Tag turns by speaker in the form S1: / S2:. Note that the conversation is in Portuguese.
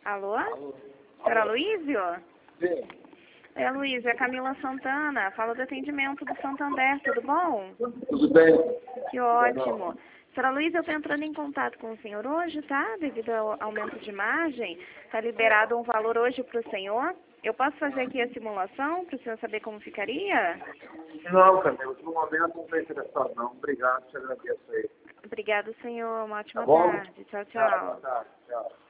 S1: Alô?
S2: Alô?
S1: Senhor Aloysio?
S2: Sim.
S1: É, Aloysio, é Camila Santana. Fala do atendimento do Santander, tudo bom?
S2: Tudo bem?
S1: Que ótimo. Senhor Aloysio, eu estou entrando em contato com o senhor hoje, tá? Devido ao aumento de margem, está liberado um valor hoje para o senhor. Eu posso fazer aqui a simulação para o senhor saber como ficaria?
S2: Não, Camila, no momento não estou interessado não. Obrigado, te agradeço aí.
S1: Obrigado, senhor. Uma
S2: Tá
S1: ótima
S2: bom?
S1: tarde. Tchau,
S2: Tchau, boa
S1: tchau.
S2: tarde. Tchau.